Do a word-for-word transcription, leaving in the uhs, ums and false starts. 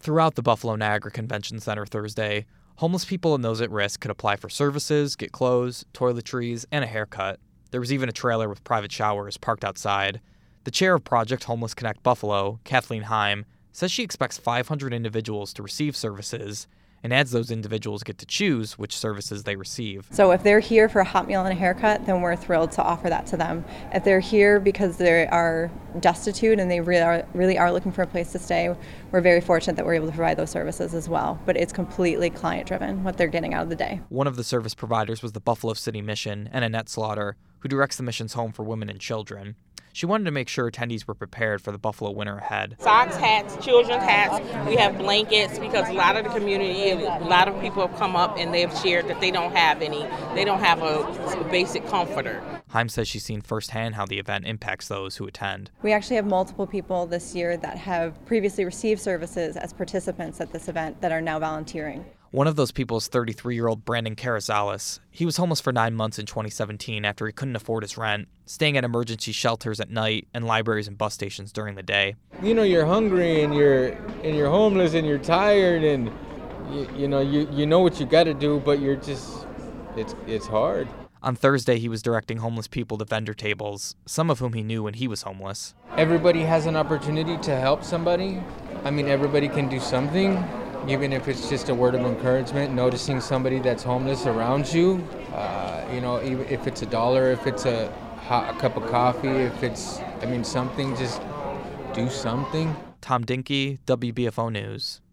Throughout the Buffalo Niagara Convention Center Thursday, homeless people and those at risk could apply for services, get clothes, toiletries, and a haircut. There was even a trailer with private showers parked outside. The chair of Project Homeless Connect Buffalo, Kathleen Heim, says she expects five hundred individuals to receive services and adds those individuals get to choose which services they receive. So if they're here for a hot meal and a haircut, then we're thrilled to offer that to them. If they're here because they are destitute and they really are, really are looking for a place to stay, we're very fortunate that we're able to provide those services as well. But it's completely client-driven, what they're getting out of the day. One of the service providers was the Buffalo City Mission and Annette Slaughter, who directs the mission's Home for Women and Children. She wanted to make sure attendees were prepared for the Buffalo winter ahead. Socks, hats, children's hats. We have blankets because a lot of the community, a lot of people have come up and they've shared that they don't have any, they don't have a basic comforter. Heim says she's seen firsthand how the event impacts those who attend. We actually have multiple people this year that have previously received services as participants at this event that are now volunteering. One of those people is thirty-three-year-old Brandon Carazales. He was homeless for nine months in twenty seventeen after he couldn't afford his rent, staying at emergency shelters at night and libraries and bus stations during the day. You know, you're hungry and you're and you're homeless and you're tired and you, you know you, you know what you got to do, but you're just it's it's hard. On Thursday, he was directing homeless people to vendor tables, some of whom he knew when he was homeless. Everybody has an opportunity to help somebody. I mean, everybody can do something. Even if it's just a word of encouragement, noticing somebody that's homeless around you, uh, you know, even if it's a dollar, if it's a, hot, a cup of coffee, if it's, I mean, something, just do something. Tom Dinky, W B F O News.